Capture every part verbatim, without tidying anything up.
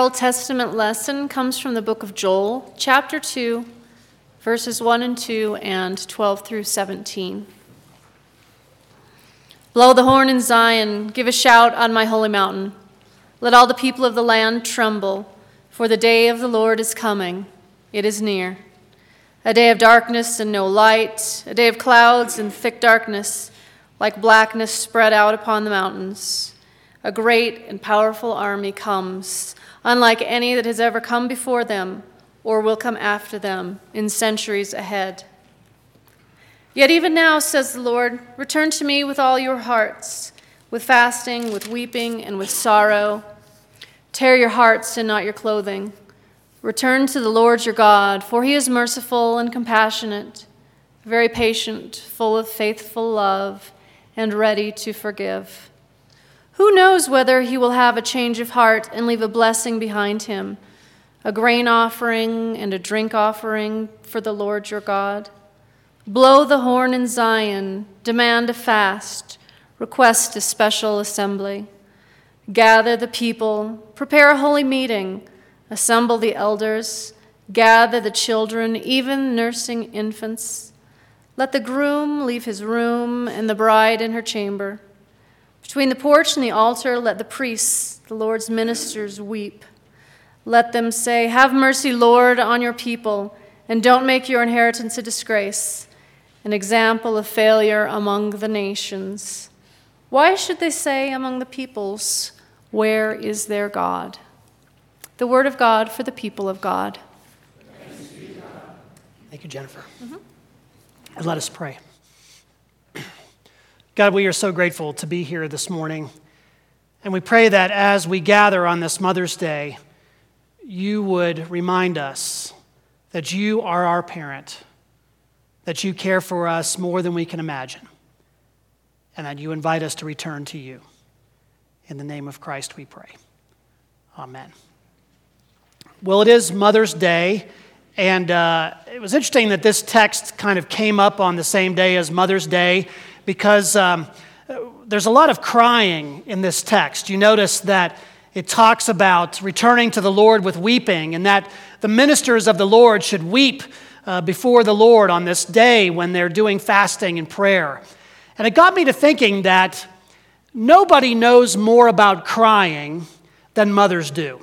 Our Old Testament lesson comes from the book of Joel, chapter two, verses one and two and twelve through seventeen. Blow the horn in Zion, give a shout on my holy mountain. Let all the people of the land tremble, for the day of the Lord is coming. It is near. A day of darkness and no light, a day of clouds and thick darkness, like blackness spread out upon the mountains. A great and powerful army comes, unlike any that has ever come before them or will come after them in centuries ahead. Yet even now, says the Lord, return to me with all your hearts, with fasting, with weeping, and with sorrow. Tear your hearts and not your clothing. Return to the Lord your God, for he is merciful and compassionate, very patient, full of faithful love, and ready to forgive. Who knows whether he will have a change of heart and leave a blessing behind him, a grain offering and a drink offering for the Lord your God? Blow the horn in Zion, demand a fast, request a special assembly. Gather the people, prepare a holy meeting, assemble the elders, gather the children, even nursing infants. Let the groom leave his room and the bride in her chamber. Between the porch and the altar, let the priests, the Lord's ministers, weep. Let them say, have mercy, Lord, on your people, and don't make your inheritance a disgrace, an example of failure among the nations. Why should they say among the peoples, where is their God? The word of God for the people of God. Thank you, Jennifer. Mm-hmm. And let us pray. God, we are so grateful to be here this morning. And we pray that as we gather on this Mother's Day, you would remind us that you are our parent, that you care for us more than we can imagine, and that you invite us to return to you. In the name of Christ we pray. Amen. Well, it is Mother's Day, and uh, it was interesting that this text kind of came up on the same day as Mother's Day, because um, there's a lot of crying in this text. You notice that it talks about returning to the Lord with weeping, and that the ministers of the Lord should weep uh, before the Lord on this day when they're doing fasting and prayer. And it got me to thinking that nobody knows more about crying than mothers do.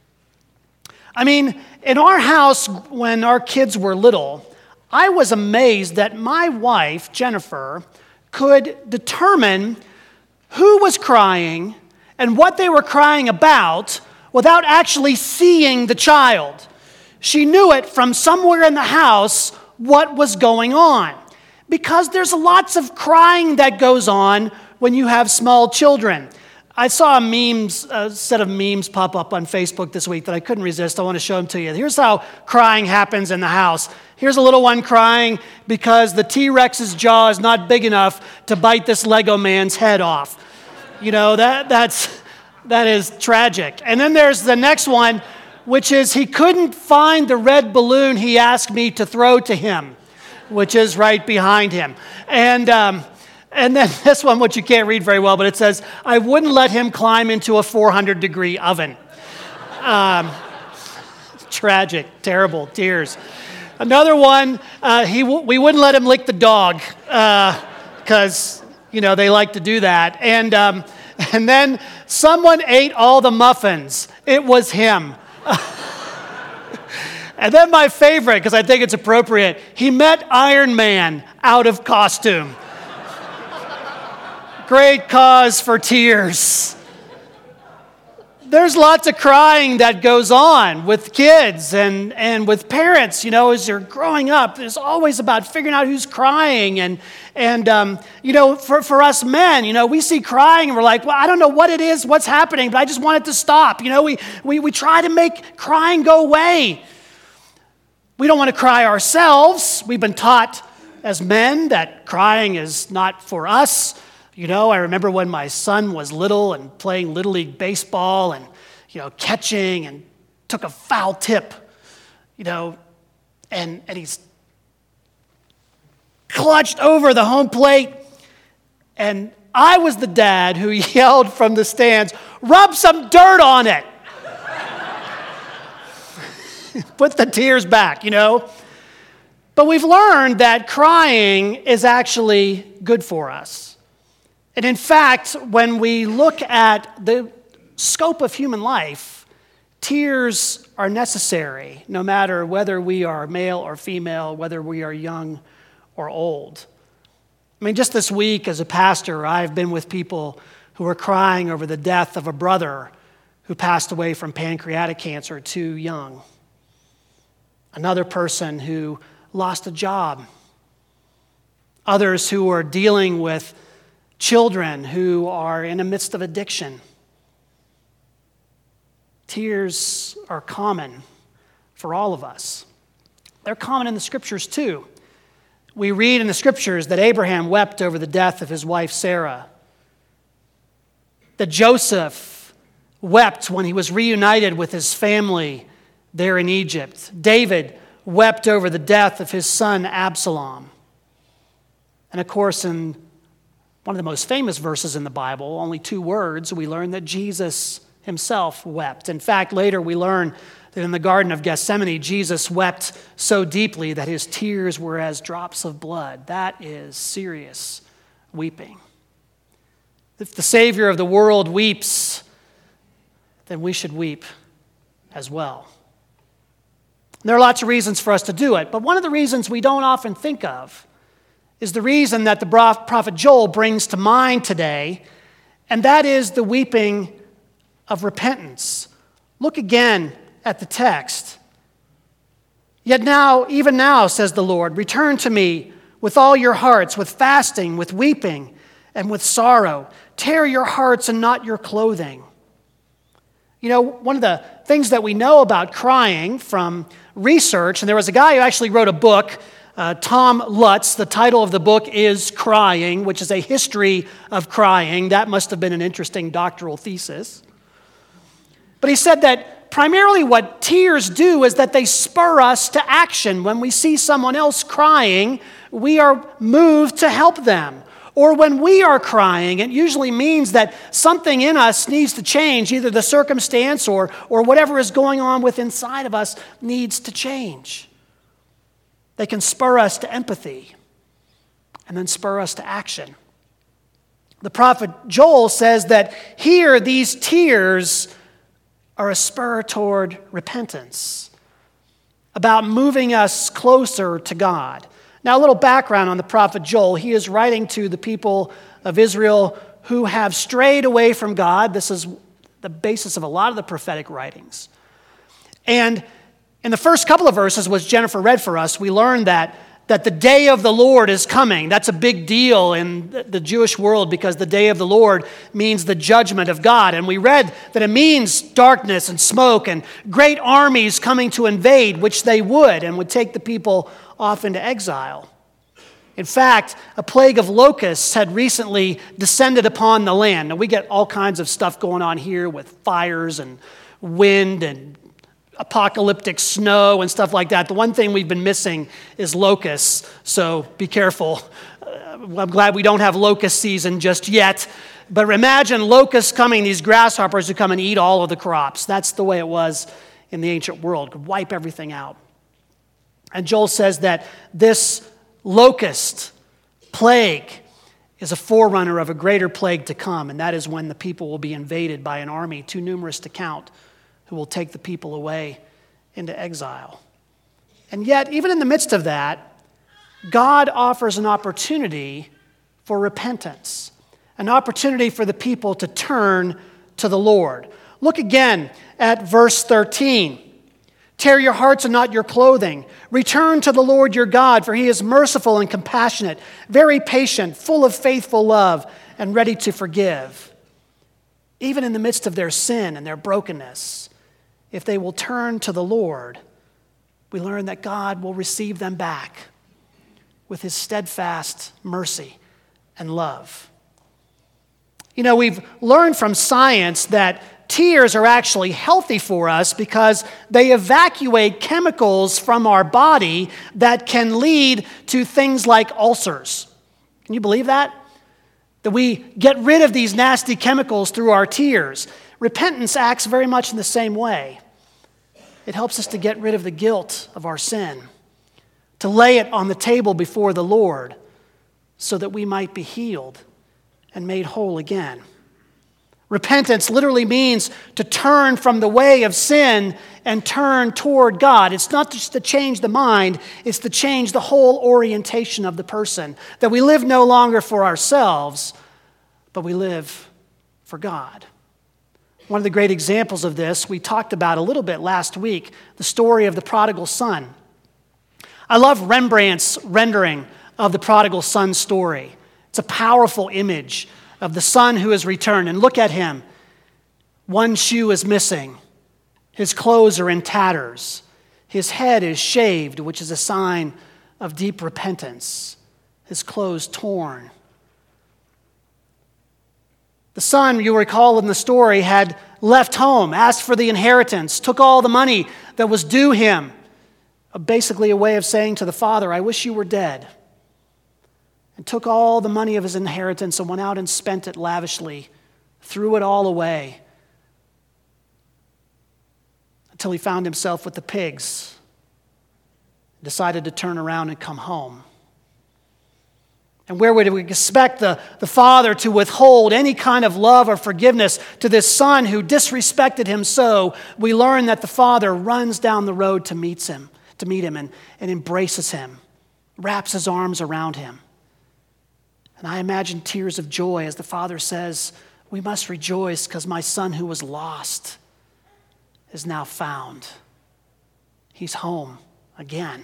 I mean, in our house, when our kids were little, I was amazed that my wife, Jennifer, could determine who was crying and what they were crying about without actually seeing the child. She knew it from somewhere in the house what was going on, because there's lots of crying that goes on when you have small children. I saw a memes, a set of memes pop up on Facebook this week that I couldn't resist. I want to show them to you. Here's how crying happens in the house. Here's a little one crying because the T-Rex's jaw is not big enough to bite this Lego man's head off. You know, that that's that is tragic. And then there's the next one, which is he couldn't find the red balloon he asked me to throw to him, which is right behind him. And um, And then this one, which you can't read very well, but it says, I wouldn't let him climb into a four hundred degree oven. Um, tragic, terrible, tears. Another one, uh, he w- we wouldn't let him lick the dog because, uh, you know, they like to do that. And, um, and then someone ate all the muffins. It was him. And then my favorite, because I think it's appropriate, he met Iron Man out of costume. Great cause for tears. There's lots of crying that goes on with kids and, and with parents, you know, as they're growing up. There's always about figuring out who's crying. And, and um, you know, for, for us men, you know, we see crying and we're like, well, I don't know what it is, what's happening, but I just want it to stop. You know, we, we, we try to make crying go away. We don't want to cry ourselves. We've been taught as men that crying is not for us. You know, I remember when my son was little and playing Little League baseball and, you know, catching and took a foul tip, you know, and, and he's clutched over the home plate. And I was the dad who yelled from the stands, rub some dirt on it. Put the tears back, you know. But we've learned that crying is actually good for us. And in fact, when we look at the scope of human life, tears are necessary, no matter whether we are male or female, whether we are young or old. I mean, just this week as a pastor, I've been with people who are crying over the death of a brother who passed away from pancreatic cancer too young. Another person who lost a job. Others who are dealing with children who are in the midst of addiction. Tears are common for all of us. They're common in the scriptures too. We read in the scriptures that Abraham wept over the death of his wife Sarah, that Joseph wept when he was reunited with his family there in Egypt. David wept over the death of his son Absalom. And of course, in one of the most famous verses in the Bible, only two words, we learn that Jesus himself wept. In fact, later we learn that in the Garden of Gethsemane, Jesus wept so deeply that his tears were as drops of blood. That is serious weeping. If the Savior of the world weeps, then we should weep as well. There are lots of reasons for us to do it, but one of the reasons we don't often think of is the reason that the prophet Joel brings to mind today, and that is the weeping of repentance. Look again at the text. Yet now, even now, says the Lord, return to me with all your hearts, with fasting, with weeping, and with sorrow. Tear your hearts and not your clothing. You know, one of the things that we know about crying from research, and there was a guy who actually wrote a book, uh, Tom Lutz. The title of the book is Crying, which is a history of crying. That must have been an interesting doctoral thesis. But he said that primarily what tears do is that they spur us to action. When we see someone else crying, we are moved to help them. Or when we are crying, it usually means that something in us needs to change. Either the circumstance or, or whatever is going on within inside of us needs to change. They can spur us to empathy and then spur us to action. The prophet Joel says that here these tears are a spur toward repentance, about moving us closer to God. Now, a little background on the prophet Joel. He is writing to the people of Israel who have strayed away from God. This is the basis of a lot of the prophetic writings. And in the first couple of verses, which Jennifer read for us, we learned that, that the day of the Lord is coming. That's a big deal in the Jewish world because the day of the Lord means the judgment of God. And we read that it means darkness and smoke and great armies coming to invade, which they would, and would take the people off into exile. In fact, a plague of locusts had recently descended upon the land. Now, we get all kinds of stuff going on here with fires and wind and apocalyptic snow and stuff like that. The one thing we've been missing is locusts, so be careful. Uh, I'm glad we don't have locust season just yet. But imagine locusts coming, these grasshoppers who come and eat all of the crops. That's the way it was in the ancient world. Could wipe everything out. And Joel says that this locust plague is a forerunner of a greater plague to come, and that is when the people will be invaded by an army too numerous to count, who will take the people away into exile. And yet, even in the midst of that, God offers an opportunity for repentance, an opportunity for the people to turn to the Lord. Look again at verse thirteen. Tear your hearts and not your clothing. Return to the Lord your God, for he is merciful and compassionate, very patient, full of faithful love, and ready to forgive. Even in the midst of their sin and their brokenness, if they will turn to the Lord, we learn that God will receive them back with his steadfast mercy and love. You know, we've learned from science that tears are actually healthy for us because they evacuate chemicals from our body that can lead to things like ulcers. Can you believe that? That we get rid of these nasty chemicals through our tears. Repentance acts very much in the same way. it helps us to get rid of the guilt of our sin, to lay it on the table before the Lord so that we might be healed and made whole again. Repentance literally means to turn from the way of sin and turn toward God. It's not just to change the mind, it's to change the whole orientation of the person. That we live no longer for ourselves, but we live for God. One of the great examples of this we talked about a little bit last week, the story of the prodigal son. I love Rembrandt's rendering of the prodigal son story. It's a powerful image of the son who has returned. And look at him. One shoe is missing. His clothes are in tatters. His head is shaved, which is a sign of deep repentance. His clothes torn. The son, you recall in the story, had left home, asked for the inheritance, took all the money that was due him. Basically a way of saying to the father, I wish you were dead. And took all the money of his inheritance and went out and spent it lavishly, threw it all away, until he found himself with the pigs, decided to turn around and come home. And where would we expect the, the father to withhold any kind of love or forgiveness to this son who disrespected him so? We learn that the father runs down the road to meet him, to meet him and, and embraces him, wraps his arms around him. And I imagine tears of joy as the father says, we must rejoice because my son who was lost is now found. He's home again.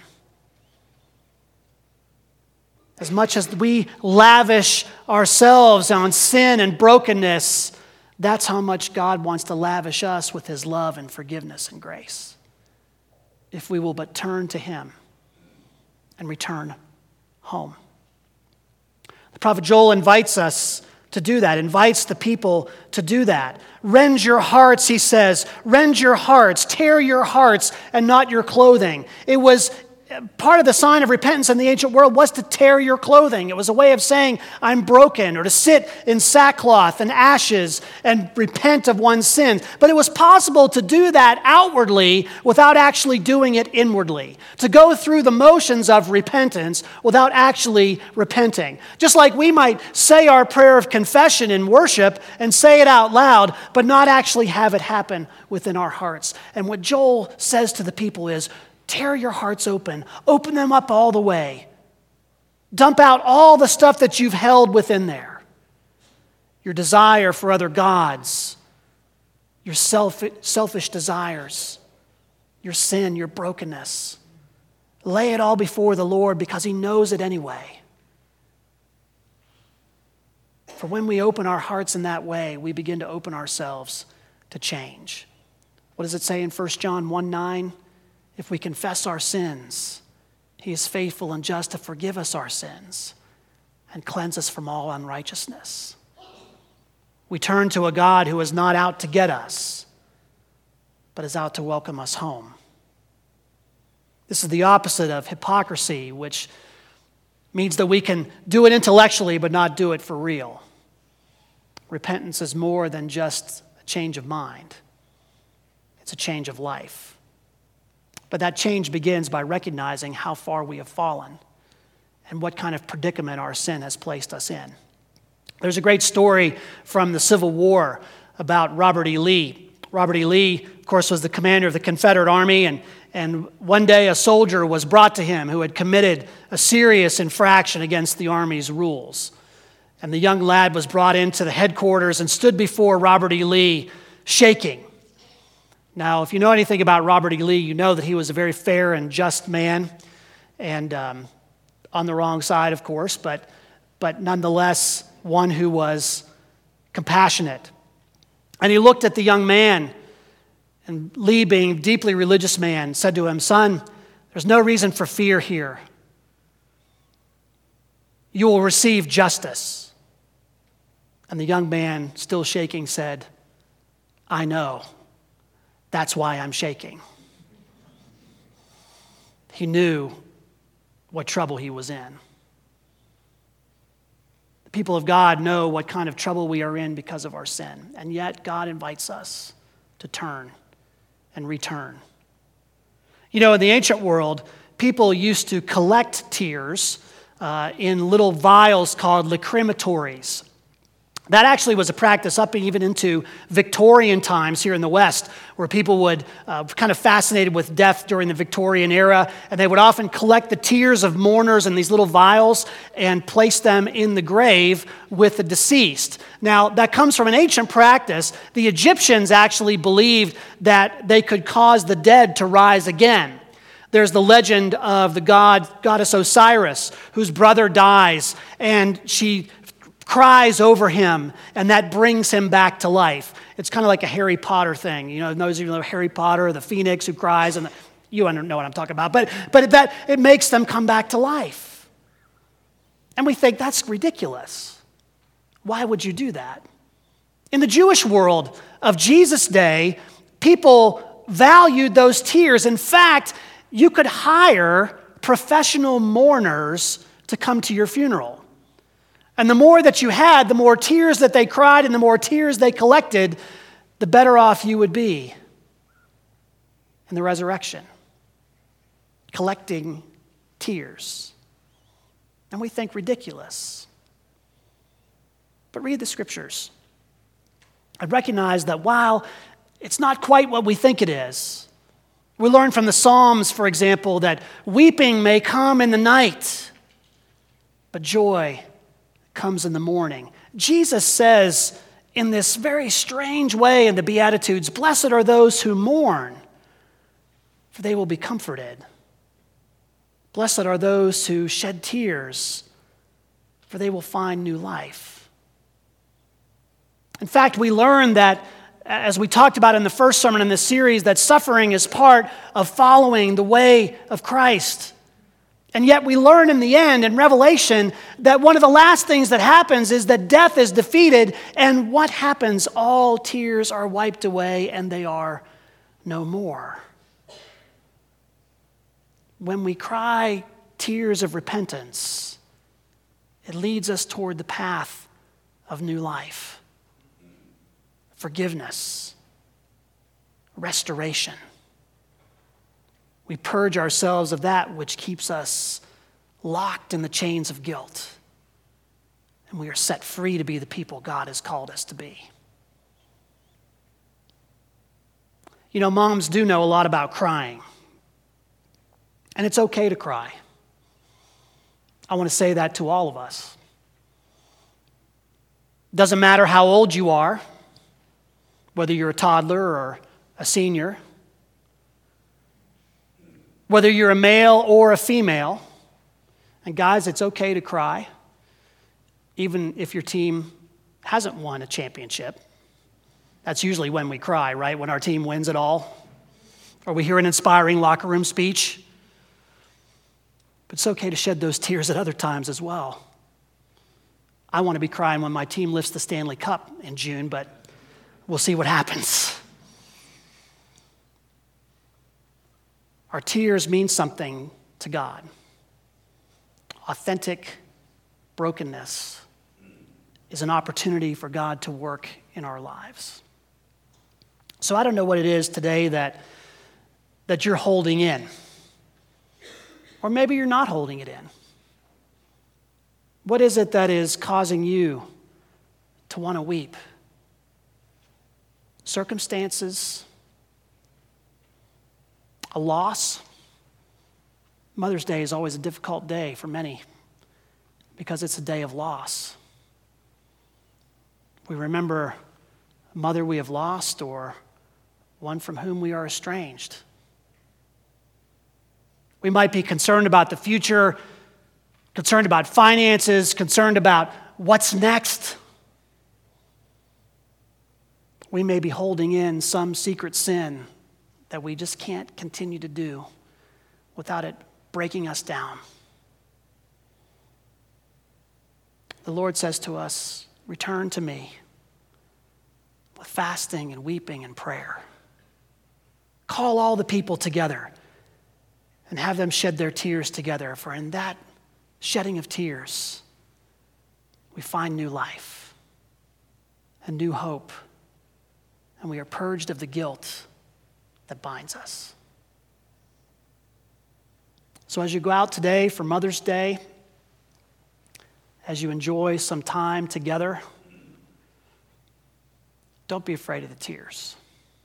As much as we lavish ourselves on sin and brokenness, that's how much God wants to lavish us with his love and forgiveness and grace. If we will but turn to him and return home. The prophet Joel invites us to do that, invites the people to do that. Rend your hearts, he says. Rend your hearts, tear your hearts and not your clothing. It was part of the sign of repentance in the ancient world was to tear your clothing. It was a way of saying, I'm broken, or to sit in sackcloth and ashes and repent of one's sins. But it was possible to do that outwardly without actually doing it inwardly. To go through the motions of repentance without actually repenting. Just like we might say our prayer of confession in worship and say it out loud, but not actually have it happen within our hearts. And what Joel says to the people is, tear your hearts open. Open them up all the way. Dump out all the stuff that you've held within there. Your desire for other gods. Your self, selfish desires. Your sin, your brokenness. Lay it all before the Lord because he knows it anyway. For when we open our hearts in that way, we begin to open ourselves to change. What does it say in First John one nine? If we confess our sins, he is faithful and just to forgive us our sins and cleanse us from all unrighteousness. We turn to a God who is not out to get us, but is out to welcome us home. This is the opposite of hypocrisy, which means that we can do it intellectually but not do it for real. Repentance is more than just a change of mind. It's a change of life. But that change begins by recognizing how far we have fallen and what kind of predicament our sin has placed us in. There's a great story from the Civil War about Robert E. Lee. Robert E. Lee, of course, was the commander of the Confederate Army, and, and one day a soldier was brought to him who had committed a serious infraction against the Army's rules. And the young lad was brought into the headquarters and stood before Robert E. Lee shaking. Now, if you know anything about Robert E. Lee, you know that he was a very fair and just man, and um, on the wrong side, of course, but, but nonetheless one who was compassionate. And he looked at the young man, and Lee, being a deeply religious man, said to him, "Son, there's no reason for fear here. You will receive justice." And the young man, still shaking, said, "I know. That's why I'm shaking." He knew what trouble he was in. The people of God know what kind of trouble we are in because of our sin. And yet God invites us to turn and return You know, in the ancient world, people used to collect tears uh, in little vials called lacrimatories. That actually was a practice up even into Victorian times here in the West, where people would uh, kind of fascinated with death during the Victorian era, and they would often collect the tears of mourners in these little vials and place them in the grave with the deceased. Now, that comes from an ancient practice. The Egyptians actually believed that they could cause the dead to rise again. There's the legend of the god, goddess Osiris, whose brother dies, and she cries over him, and that brings him back to life. It's kind of like a Harry Potter thing. You know, those of you know Harry Potter, the phoenix who cries, and the, you know what I'm talking about. But but that it makes them come back to life. And we think that's ridiculous. Why would you do that? In the Jewish world of Jesus' day, people valued those tears. In fact, you could hire professional mourners to come to your funeral. And the more that you had, the more tears that they cried and the more tears they collected, the better off you would be in the resurrection. Collecting tears. And we think ridiculous. But read the scriptures. I recognize that while it's not quite what we think it is, we learn from the Psalms, for example, that weeping may come in the night, but joy comes in the morning. Jesus says in this very strange way in the Beatitudes, "Blessed are those who mourn, for they will be comforted. Blessed are those who shed tears, for they will find new life." In fact, we learn that, as we talked about in the first sermon in this series, that suffering is part of following the way of Christ. And yet we learn in the end, in Revelation, that one of the last things that happens is that death is defeated, and what happens? All tears are wiped away, and they are no more. When we cry tears of repentance, it leads us toward the path of new life, forgiveness, restoration. We purge ourselves of that which keeps us locked in the chains of guilt, and we are set free to be the people God has called us to be. You know, moms do know a lot about crying, and it's okay to cry. I want to say that to all of us. Doesn't matter how old you are, whether you're a toddler or a senior, whether you're a male or a female. And guys, it's okay to cry, even if your team hasn't won a championship. That's usually when we cry, right? When our team wins it all, or we hear an inspiring locker room speech. But it's okay to shed those tears at other times as well. I want to be crying when my team lifts the Stanley Cup in June, but we'll see what happens. Our tears mean something to God. Authentic brokenness is an opportunity for God to work in our lives. So I don't know what it is today that, that you're holding in. Or maybe you're not holding it in. What is it that is causing you to want to weep? Circumstances? A loss? Mother's Day is always a difficult day for many because it's a day of loss. We remember a mother we have lost or one from whom we are estranged. We might be concerned about the future, concerned about finances, concerned about what's next. We may be holding in some secret sin that we just can't continue to do without it breaking us down. The Lord says to us, return to me with fasting and weeping and prayer. Call all the people together and have them shed their tears together, for in that shedding of tears, we find new life and new hope, and we are purged of the guilt that binds us. So as you go out today for Mother's Day, as you enjoy some time together, don't be afraid of the tears.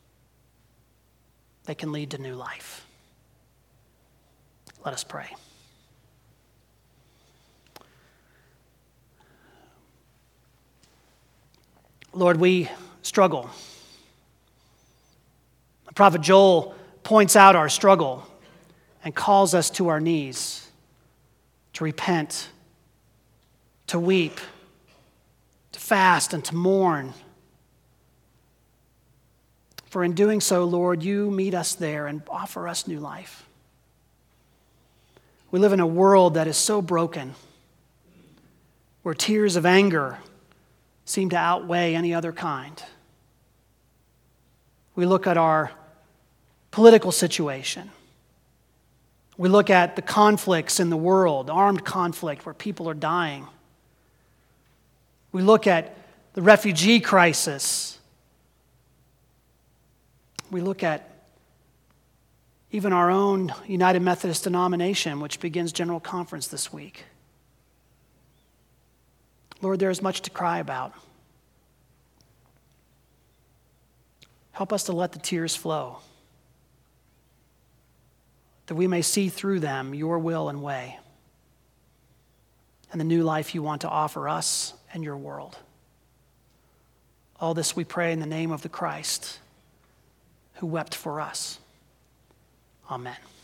They can lead to new life. Let us pray. Lord, we struggle. The prophet Joel points out our struggle and calls us to our knees to repent, to weep, to fast, and to mourn. For in doing so, Lord, you meet us there and offer us new life. We live in a world that is so broken, where tears of anger seem to outweigh any other kind. We look at our political situation. We look at the conflicts in the world, armed conflict where people are dying. We look at the refugee crisis. We look at even our own United Methodist denomination, which begins General Conference this week. Lord, there is much to cry about. Help us to let the tears flow, that we may see through them your will and way, and the new life you want to offer us and your world. All this we pray in the name of the Christ, who wept for us. Amen.